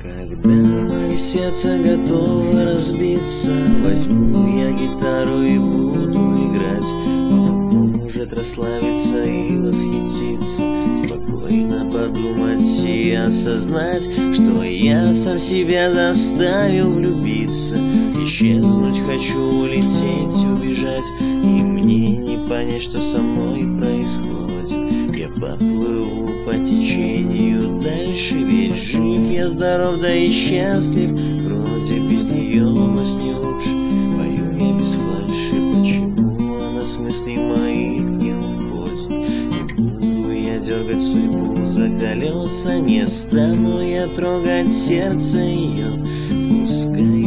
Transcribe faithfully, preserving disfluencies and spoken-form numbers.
Когда мое сердце готово разбиться, возьму я гитару и буду играть. Он может расслабиться и восхититься, спокойно подумать и осознать, что я сам себя заставил влюбиться. Исчезнуть хочу, улететь, убежать, и мне не понять, что со мной происходит. Я поплыву по течению дальше, ведь жив я, здоров, да и счастлив. Вроде без нее, но с ней лучше. Пою я без фальши, почему она с мыслей моих не уходит? Не буду я дергать судьбу за колеса, не стану я трогать сердце ее. Пускай